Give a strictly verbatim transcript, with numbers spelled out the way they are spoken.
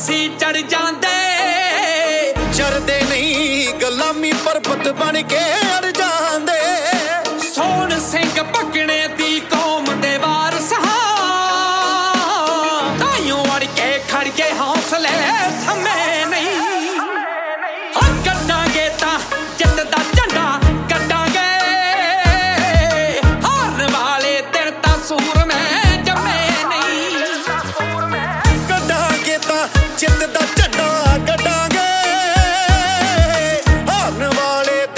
ਅਸੀਂ ਚੜ ਜਾਂਦੇ ਚੜਦੇ ਨਹੀਂ ਗੁਲਾਮੀ ਪਰਬਤ ਬਣ ਕੇ ਅੜ ਜਾਂਦੇ ਸੋਹਣ ਸਿੰਘ ਭਗਣੇ ਦੀ ਕੌਮ ਦੇ ਵਾਰਸ ਹਾਂ ਤਾਈਓ ਅੜ ਕੇ ਖੜ ਕੇ ਹੌਸਲੇ ਥੰਮੇ ਨਹੀਂ ਹਾਂ ਕੱਢਾਂਗੇ ਤਾਂ ਜਿੱਤ ਦਾ ਝੰਡਾ ਕੱਢਾਂਗੇ ਹਾਰਨ ਵਾਲੇ ਦਿਨ ਤਾਂ ਸੂਰ